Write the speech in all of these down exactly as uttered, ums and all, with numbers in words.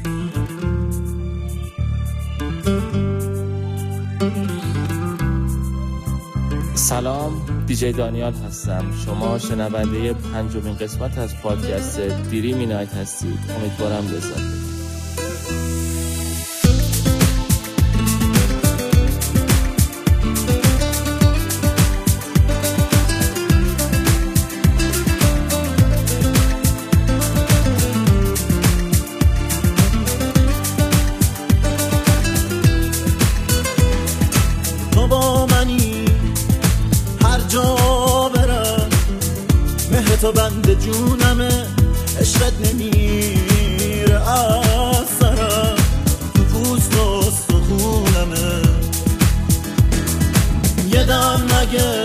سلام، دیجی دانیال هستم. شما شنونده پنجمین قسمت از پادکست دریمی نایت هستید. امیدوارم لذت ببرید. تو بند جونمه، عشقت نمیره از سرم، تو پوست و استخونمه. یه دم نگه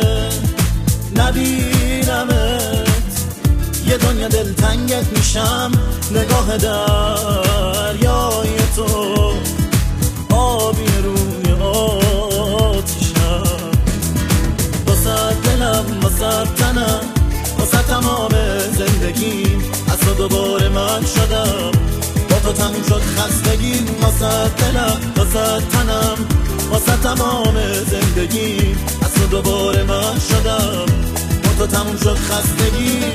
نبینمت، یه دنیا دلتنگت میشم. نگاه دریای تو آبی روی آتیشم. واسه دلم واسه تنم واسه تمام زندگیم، از تو دوباره من شدم. با تو تموم شد خستگیم. واسه دلم واسه تنم واسه تمام زندگیم، از تو دوباره من شدم. با تو تموم شد خستگیم.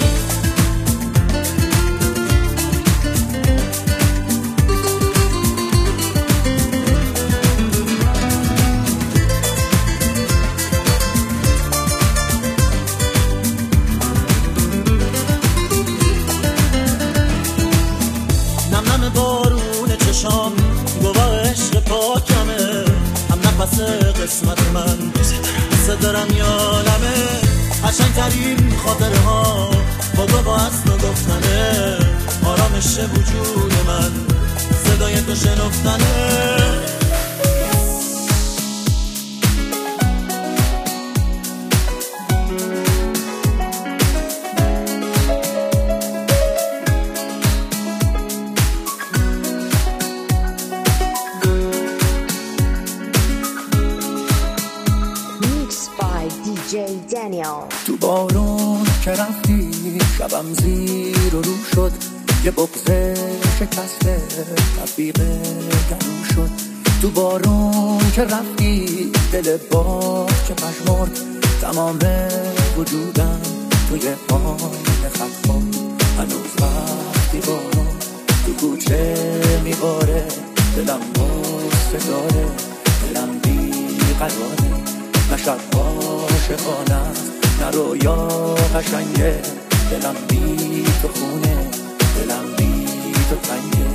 گواه عشق پاکمه، هم نفس قسمت من دوست دارم یالمه. قشنگ ترین خاطره ها با تو با اصل گفتنه، آرامش وجود من صدای تو شنفتنه. تو بارون که رفتی شبم زیر و رو شد، یه بغضه شکسته تبیق گلو شد. تو بارون که رفتی دل باغ که پشمرد، تمام وجودم توی پای خط خورد. هنوز وقتی بارون تو کوچه میباره، دلم بسته داره، دلم بی قراره. نه شب عاشقانه است، نه رویا قشنگه. دلم بی تو خونه، دلم بی تو تنگه.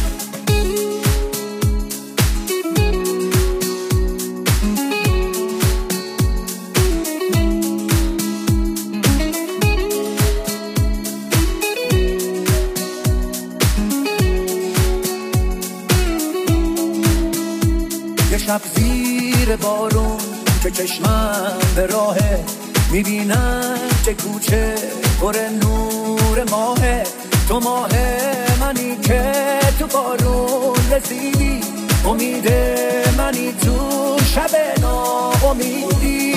یه شب زیر بارون که چشمم به راهه، میبینم که کوچه پر نور ماهه. تو ماه منی که تو بارون رسیدی، امید منی تو شب ناامیدی.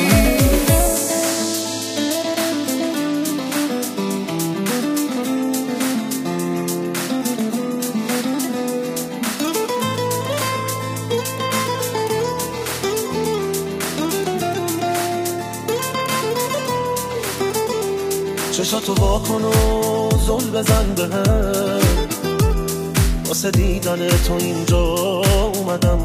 چشاتو واکن و زل بزن بهم، واسه دیدن تو اینجا اومدم.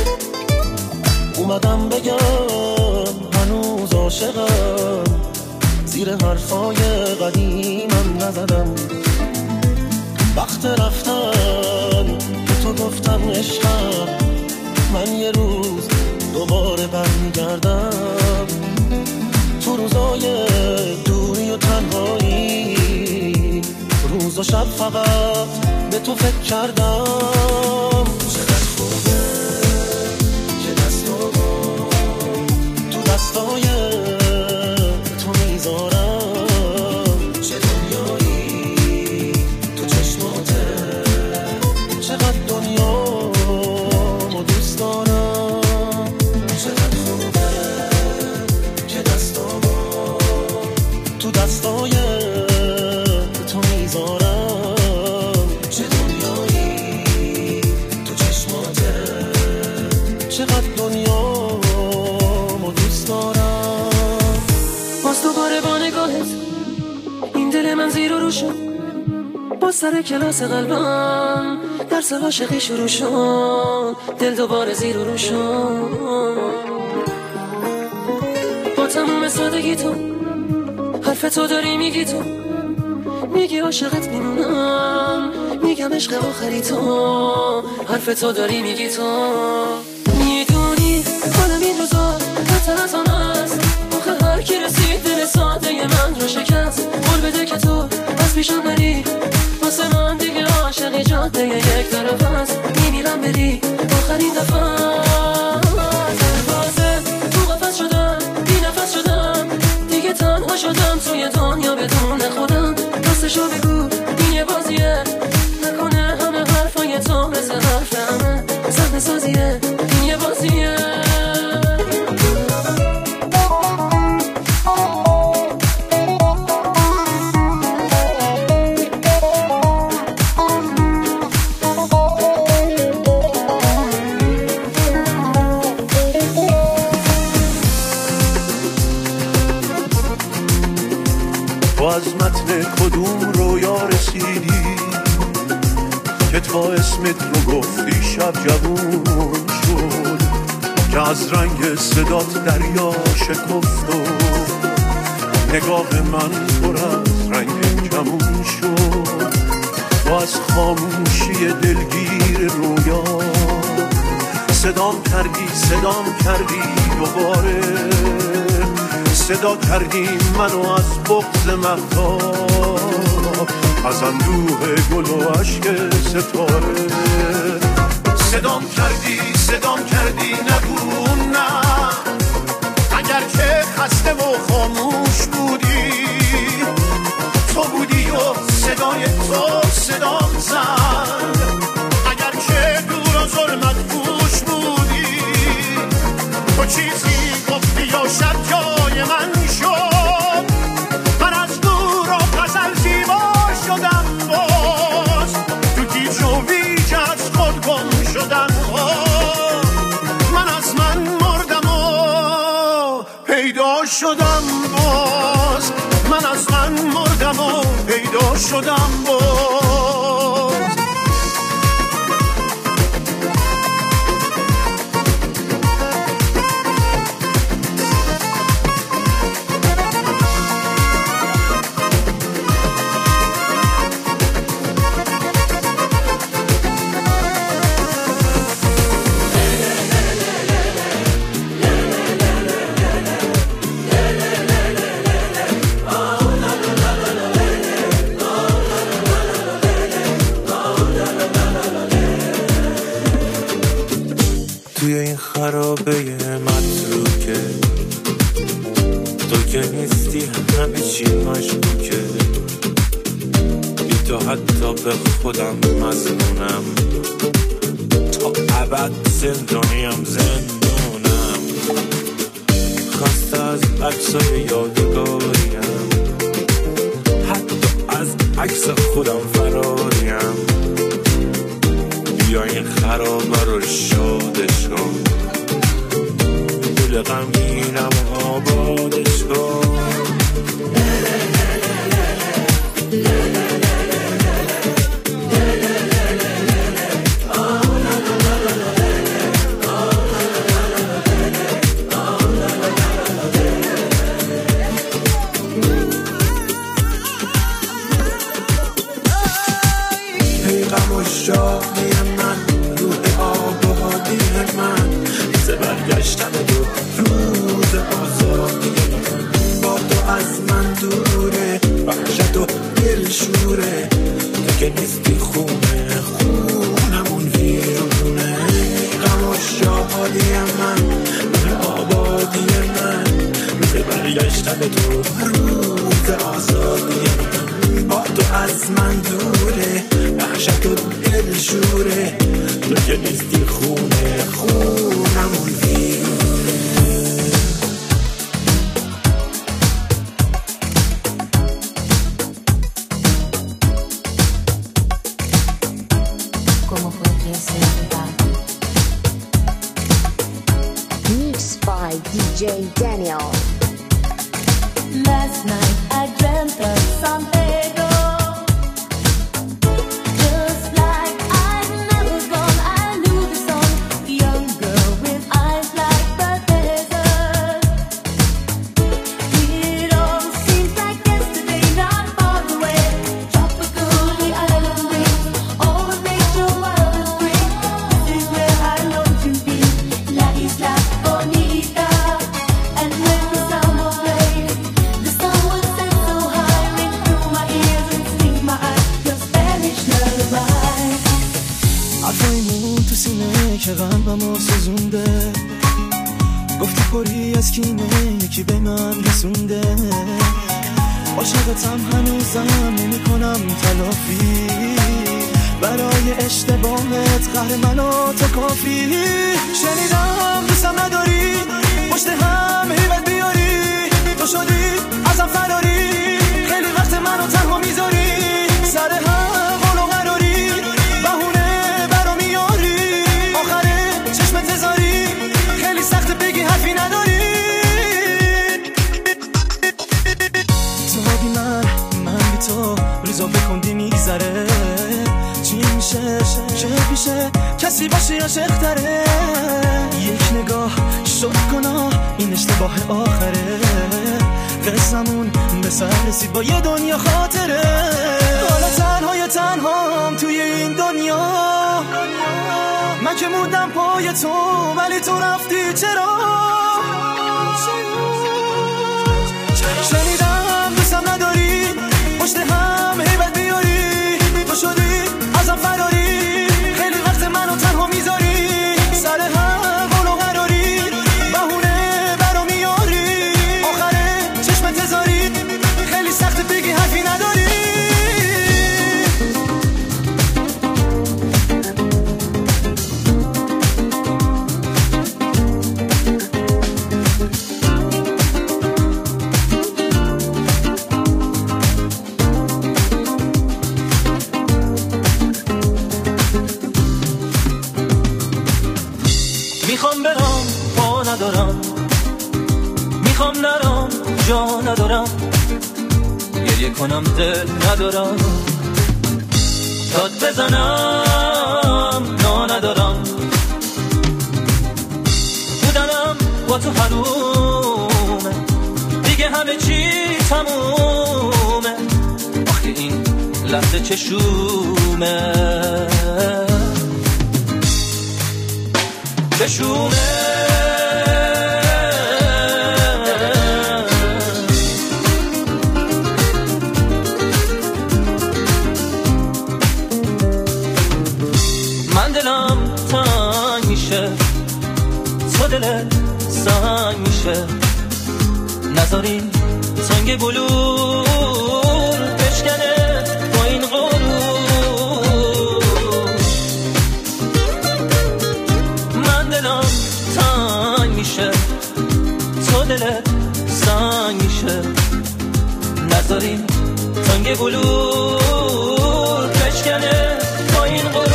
اومدم بگم هنوز عاشقم، زیر حرفای قدیمم نزدم. وقت رفتن که تو گفتم عشقم، من یه روز دوباره برمیگردم. تو روزای دوری و تنهایی، روز و شب فقط به تو فکر کردم. چقدر خوبه که دستامو تو دستای تو میذارم. چه دنیایی تو چشماته، چقدر دنیامو دوست دارم. چقدر خوبه که دستامو تو دستای تو میذارم. چه دنیایی باز سر کلاس قلبم درس عاشقی شروع شد، دل دوباره زیر و رو شد. با تموم سادگی تو حرف تو داری میگی، تو میگی عاشقت میمونم، میگم عشق آخری تو، حرف تو داری میگی تو. میدونی حالم این روزا بدتر از آن است، آخه هر کی رسید دل ساده من رو شکست. قول بده که تو از پیشم نری، واسه من دیگه عاشقی جاده یک طرف است. میمیرم بری آخرین دفعه، تازه تو قفس شدم، بی نفس شدم، دیگه تنها شدم توی دنیا بدون خودم. راستشو بگو این یه بازیه، نکنه همه حرفای تو مثل حرف همه صحنه سازیه، این یه بازیه. تو از متن کدوم رویا رسیدی که تا اسمت رو گفتی شب جوون شد، که از رنگ صدات دریا شکفت و نگاه من پر از رنگ کمون شد. تو از خاموشی دلگیر رویا صدام کردی صدام کردی دوباره، صدا کردی منو از بغض مهتاب، از اندوه گل و عشق ستاره. صدام کردی صدام کردی نگو نه، اگر که خسته و خاموش بودی، تو بودی و صدای تو صدام زد. اگر که دور و ظلمت پوش بودی، تو چیزی گفتی یا شب جای من شد. من از دور و غزل زیبا شدم، باز تو گیج و ویج از خود گم شدم. من از من مردم و پیدا شدم باز، من از من مردم و پیدا شدم باز. توی این خرابه متروکه، تو که نیستی همه چی مشکوکه. بی تو حتی به خودم مظنونم، تا ابد زندانیم زندونم. خسته از عکسای یادگاریم، حتی از عکس خودم فراریم. بیا این خرابه رو شادش کن، دل غمگینم آبادش کن. ای غم و شادی من، روح آبادی من، روز برگشتن دو روز آزادی من. با تو از من دوره، وحشت و دل شوره، تو که نیستی خونه خونمون ویرونه. غم و شادی من، روح آبادی من، روز برگشتن دو روز آزادی من. با تو از من دوره، وحشت و دل شوره، تو که نیستی خونه خونمون ویرونه. Mixed by D J Daniel. Last night I dreamt of San Pedro. حرفایمون تو سینه که قلبمو سوزونده، گفتی پری از کینه یکی به من رسونده. عاشقتم هنوزم نمی کنم تلافی، برای اشتباهت قهر منو تو کافی. شنیدم دوستم نداری، پشت هم هیبت بیاری، تو شدی ازم فراری، خیلی وقت منو تنها میذاری، سر هم قول و قراری، بهونه برا میاری، آخره چشمت تزاری، خیلی سخت بگی حرفی نداری. تو بی من، من بی تو، روزا بکندی میگذره، چی میشه چه پیشه کسی باشی عاشق تره. یک نگاه شد گناه، این اشتباه آخره، قصمون به سر رسید با یه دنیا خاطره. حالا تنهای تنهام توی این دنیا، من که موندم پای تو ولی تو رفتی چرا؟ شنیدم دوستم نداری، پشت هم هیبت بیاری، تو شدی ازم فراری، خیلی وقت منو تنها میذاری، سر هم قول و قراری، بهونه برا میاری، آخره چشمت تزاری، خیلی سخت بگی حرفی نداری. میخوام برم پا ندارم، میخوام نرم جا ندارم، گریه کنم دل ندارم، داد بزنم نا ندارم، بودنم با تو حرومه، دیگه همه چی تمومه، وقتی این لحظه چشومه چشومه. من دلم تنگ میشه، تو دلت سنگ میشه، نذارین سنگ بلور بشکنه با این غرور. من دلم تنگ میشه، تو دلت سنگ میشه، نذارین سنگ بلور بشکنه با این غرور.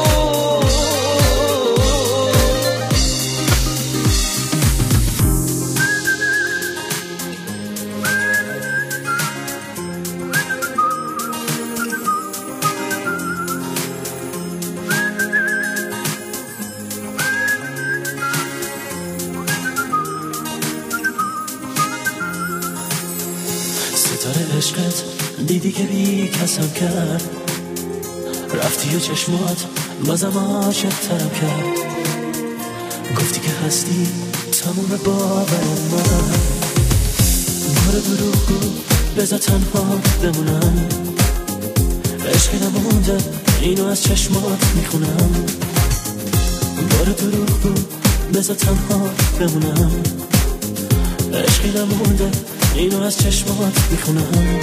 ستاره عشقت دیدی که بی کسم کرد، رفتی و چشمات بازم عاشق ترم کرد، گفتی که هستی تموم باور من، بار دروغ بذار تنها بمونم، عشق نمونده اینو از چشمات میخونم، بار دروغ بذار تنها بمونم، عشق نمونده اینو از چشمات میخونم.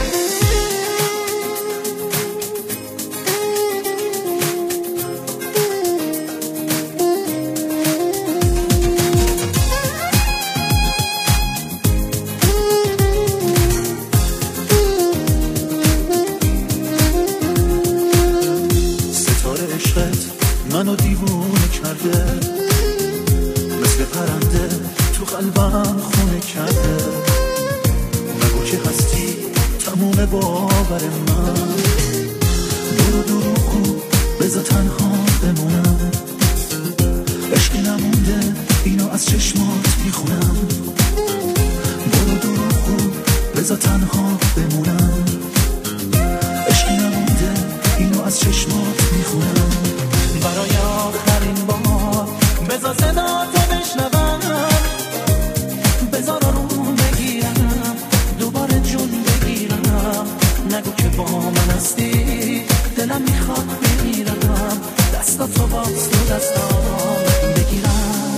ستاره عشقت منو دیوونه کرده، مثل پرنده تو قلبم خونه کرده، نگو که هستی تموم باور من، برو دروغو بذار تنها بمونم، عشق نمونده اینو از چشمات میخونم، برو دروغو بذار تنها بمونم، عشق نمونده اینو از چشمات میخونم. برای آخرین بار بذار صدا تو بشنوم، بذار آروم بگیرم، دوباره جون بگیرم، نگو که با من هستی، دلم میخواد بمیرم، دستا کجاست تو دستام بگیرم.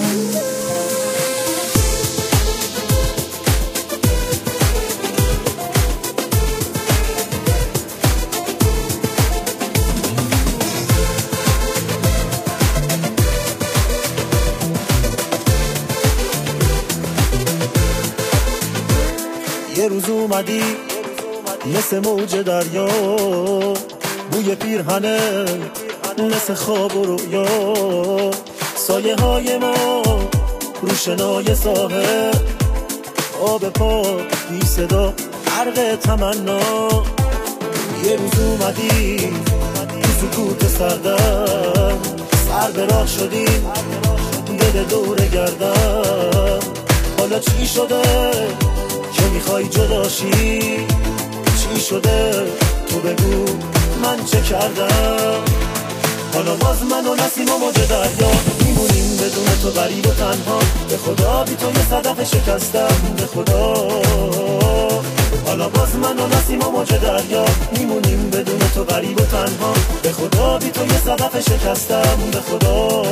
یه روز اومدی مثل موج دریا، بوی پیرهنه مثل خواب و رویا، سایه های ما روشنای ساحل، آب پا بی صدا غرق تمنا. یه روز اومدی تو سکوت سردم، سر به راه شدیم دل دور گردم. حالا چی شده که میخوای جداشی؟ چی شده تو بگو من چه کردم؟ حالا باز من و نسیم و موج دریا میمونیم بدون تو غریب و تنها. به خدا بی تو یه صدف شکستم، به خدا. حالا باز من و نسیم و موج دریا میمونیم بدون تو غریب و تنها. به خدا بی تو یه صدف شکستم، به خدا.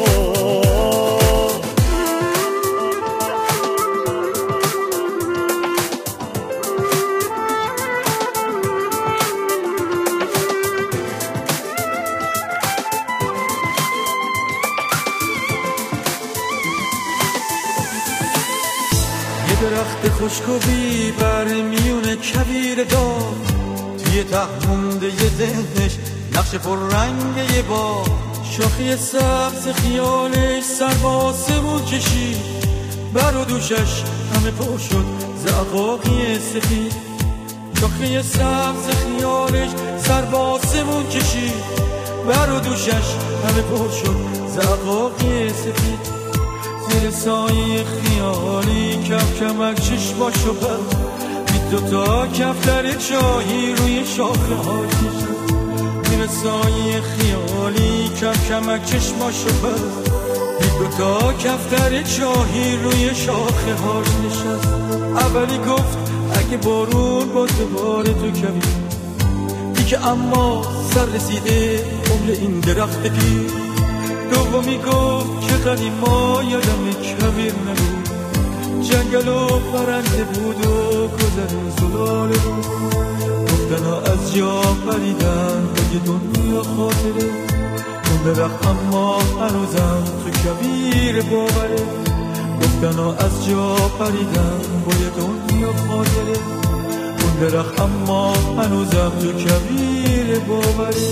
درخت خشک و بی بر میونه کویر دار، توی ته مونده ی ذهنش نقش پر رنگ یه با. شاخی سبز خیالش سر با آسمون کشید، بر و دوشش همه پر شد زعفاقی سفید. شاخی سبز خیالش سر با آسمون کشید، بر و دوشش همه پر شد زعفاقی سفید. زیر سایه خیالی کف کمک چشماشو بست، بی دوتا کفتر چاهی روی شاخه ها کشید. زیر سایه خیالی کف کمک چشماشو بست، بی دوتا کفتر چاهی روی شاخه ها نشست. اولی گفت اگه بارون با دوباره تو کمی دیگه، اما سر رسیده عمر این درخت پیر. دومی گفت که قدیما یادم کبیر نبود، جنگل و پرنده بود و گذر زلاله بود. گفتن ها از جا پریدن به یه دنیا خاطره، اون درخت اما هنوزم تو کبیر باوره. گفتن ها از جا پریدن با یه دنیا خاطره، اون درخت اما هنوزم تو کبیر باوره.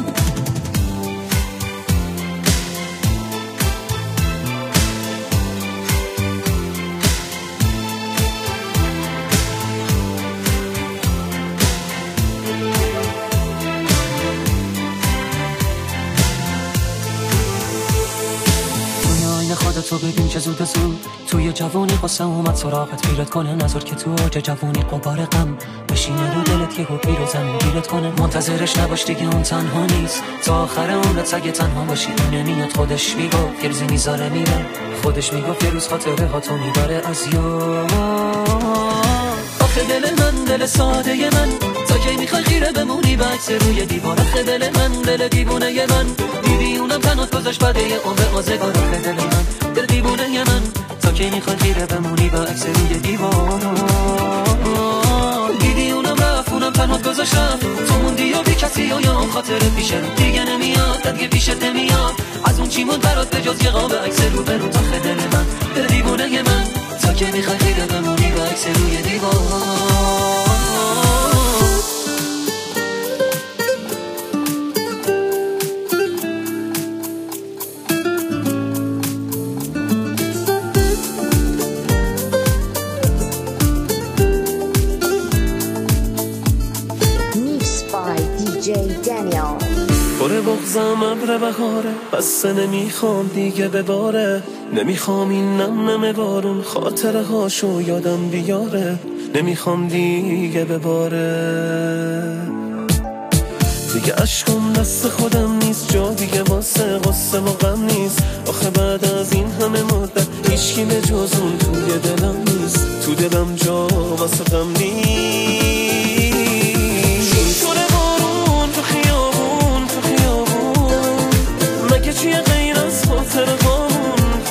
تو ببین که زود زود توی جوونی قصه اومد سراغت، گیرت کنه نظر که تو اوج جوونی قبار غم بشینه رو دلت، یهو گیر و زمین گیرت کنه. منتظرش نباش دیگه اون تنها نیست، تا آخر عمرت سگه تنها باشی. اون نمیاد خودش میگفت یه روزی میذاره میره، خودش میگفت یه روز خاطره ها تو میبره از یاد. آخه دل من دل ساده من، تا کی میخوای خیره بمونی به عکس روی دیوار؟ آخه دل من دل دیوونه من، دیدی اونم تنات گذاشت بعد یه عمر آزگار. آخه دل من دل دیوونه من، تا کی میخوای خیره بمونی به عکس روی دیوار؟ دیدی اونم رفت اونم تنات گذاشت رفت، تو موندی و بی کسی و یا اون خاطره پیشه رو دیگه نمیاد، دیگه پیشت نمیاد. از اون چی موند برات به جز یه قاب عکس رو برو؟ آخه دل من دل دیوونه من، تا کی میخوای خیره بمونی به عکس روی دیوار؟ پر بغزم ابر بهاره، بسته نمیخوام دیگه بباره. نمیخوام این نم نم بارون خاطره هاشو یادم بیاره. نمیخوام دیگه بباره، دیگه عشقم دست خودم نیست، جا دیگه واسه غصه و غم نیست. آخه بعد از این همه مدت هیچکی به جز اون توی دلم نیست، تو دلم جا واسه غم نیست. شوره بارون تو خیابون تو خیابون، مگه چیه غیر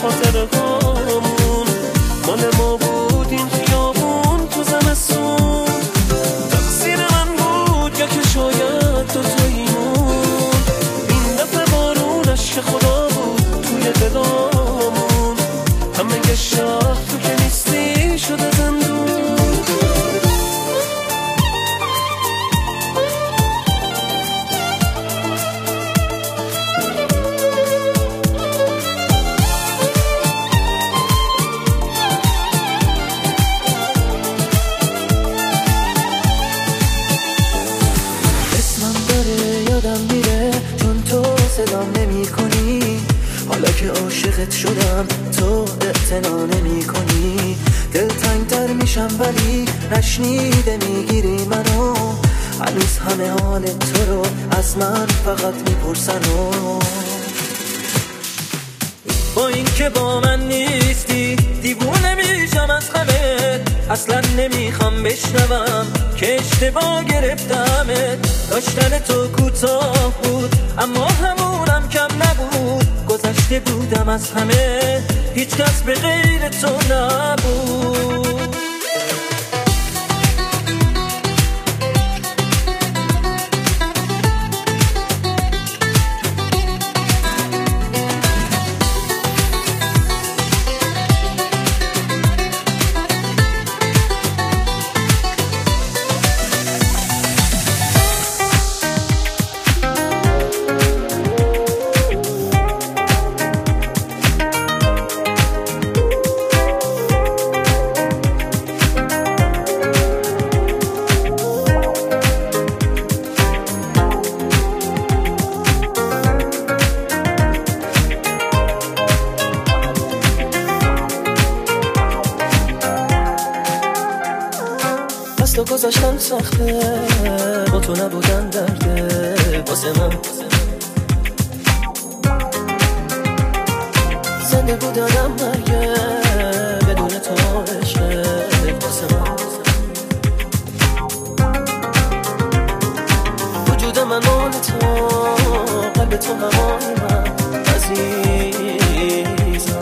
خاطره هامون مال ما بود این خیابون تو زمستون تقصیر من بود یا که شاید دوتاییمون این دفعه بارون عشق خدا بود توی دلامون همه شهر تو که نیستی شده زندون حالا که عاشقت شدم تو اعتنا نمی کنی دلتنگ تر میشم ولی نشنیده میگیری منو هنوز همه حال تو رو از من فقط میپرسن با این که با من نیستی دیوونه میشم از غمت اصلا نمیخوام بشنوم که اشتباه گرفتمت داشتن تو کوتاه بود اما همونم کم نبود گذشته بودم از همه هیچ کس به غیر تو نبود تو گذاشتن سخته با تو نبودن درده واسه من زنده بود آدم مرگه بدون تو عشقه واسه من وجود من مال تو قلب تو همای من عزیزم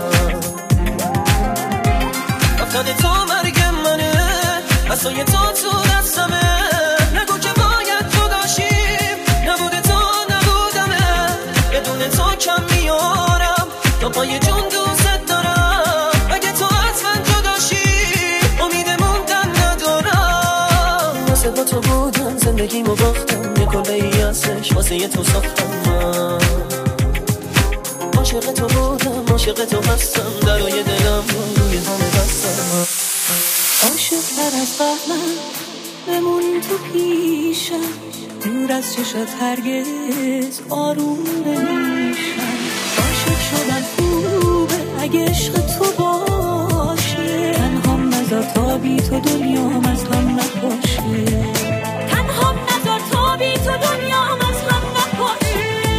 رفتن تو مرگ منه اصای تو تو دستمه نگو که باید جداشیم نبوده تو نبودمه بدون تو کم میارم تا پای جون دوست دارم اگه تو از من جداشی امید موندن ندارم واسه با تو بودم زندگیمو باختم یه کله ای ازش واسه یه تو ساختم من عاشق تو بودم عاشق تو هستم درای دلم روی همه بستم عاشق تر از قبلم بمون تو پیشم دور از چشت هرگز آروم نمیشم عاشق شدن خوبه اگه عشق تو باشه تنهام نذار تا بی تو دنیام از هم نباشه تنهام نذار تا بی تو دنیام از هم نباشه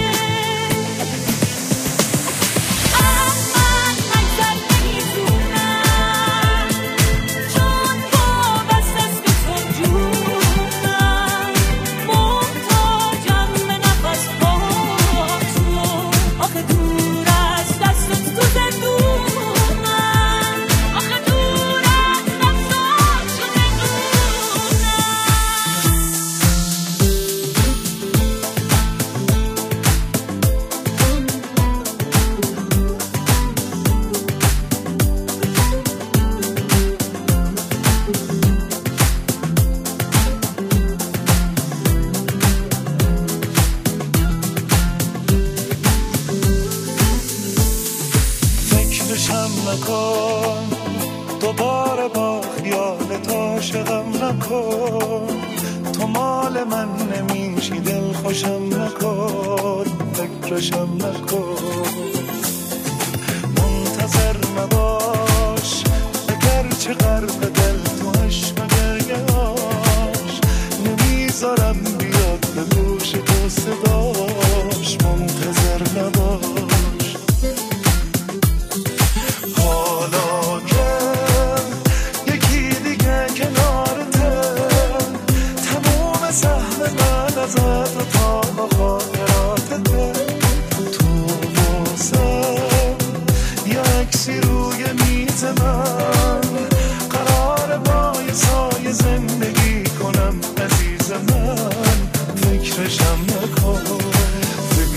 دوباره با خیالت عاشقم نکن تو مال من نمیشی دل خوشم نکن فکرشم نکن منتظر نباش اگر چه غرق دل تو عشق گریهاش نمیذارم بیاد به گوش تو صداش منتظر نباش حالا که یکی دیگه کنارته تموم سهم من ازت و تا خاطراتته تو واسه یک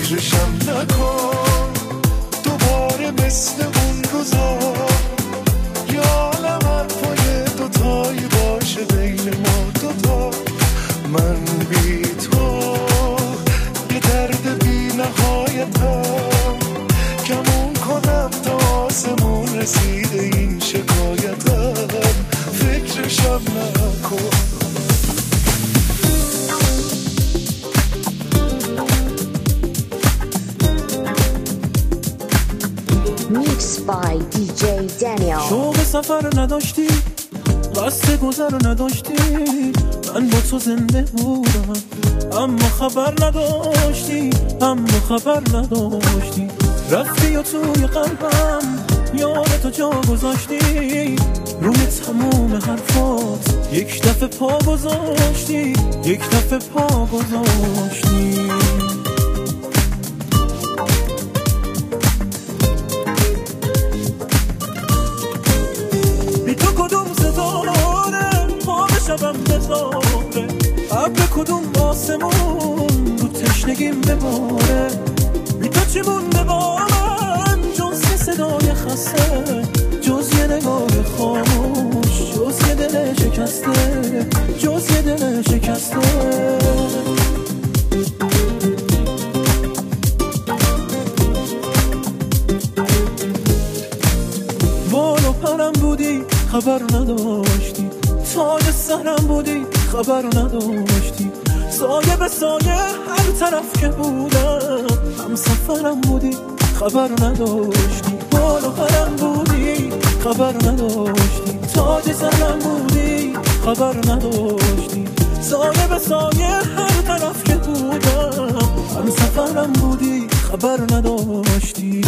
فکرشم نکن دوباره مثل اون روزا یا عالم حرفای دوتایی باشه بین ما دوتا من بی تو یه درد بی نهایتم کمون کنم تا آسمون رسیده این شکایتم فکرشم نکن Mixed by دی جی Daniel. شوق سفر نداشتی قصد گذر نداشتی من با تو زنده بودم اما خبر نداشتی اما خبر نداشتی رفتی و توی قلبم یاد تو جا گذاشتی روی تموم حرفات یک دفعه پا گذاشتی یک دفعه پا گذاشتی بی تو کدوم ستاره خواب شبم بزاره ابر کدوم آسمون رو تشنگیم بباره بی تو چی مونده با من جز یه صدای خسته جز یه نگاه خاموش جز یه دل شکسته جز یه دل شکسته بالو پرم بودی خبر نداشتی تاج سرم بودی خبر نداشتی سایه به سایه هر طرف که بودم هم سفرم بودی خبر نداشتی بالو پرم بودی خبر نداشتی تاج سرم بودی خبر نداشتی سایه به سایه هر طرف که بودم هم سفرم بودی خبر نداشتی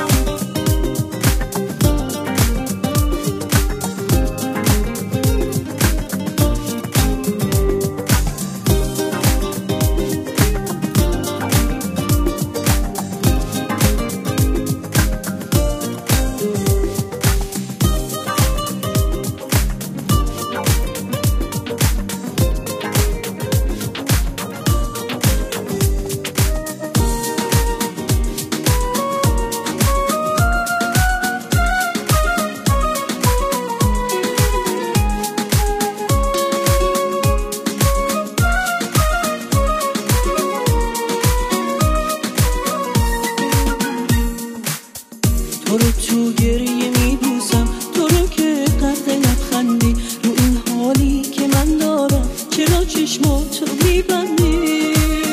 تو رو تو گریه میبوسم تو رو که قد لبخندی رو این حالی که من دارم چرا چشماتو میبندی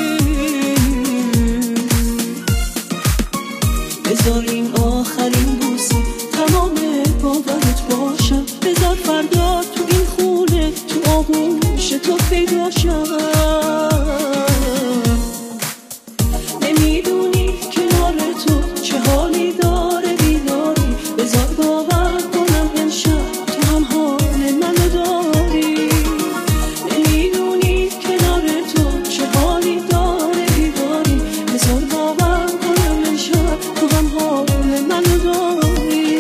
بذار این آخرین بوسه تمام باورت باشم بذار فردا تو این خونه تو آغوش تو پیدا شم نمیدونی کنار تو چه حالی داره بیداری بذار باور کنم امشب تو هم حال منو داری نمیدونی کنار تو چه حالی داره بیداری بذار باور کنم امشب تو هم حال منو داری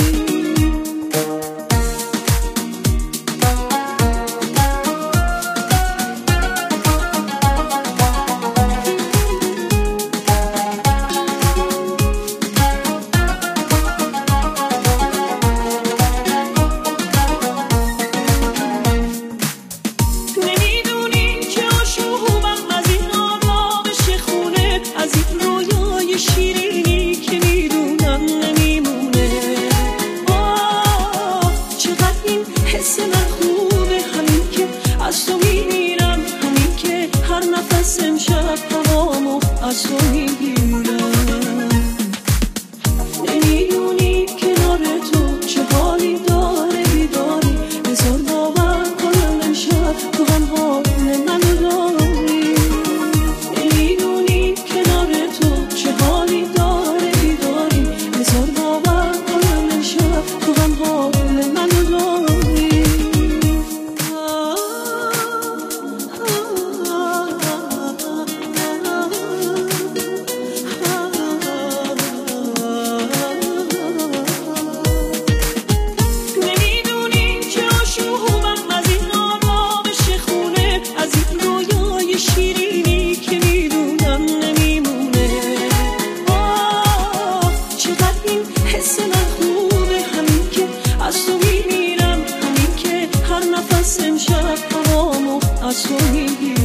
حالی پس امشب هوامو از تو میگیرم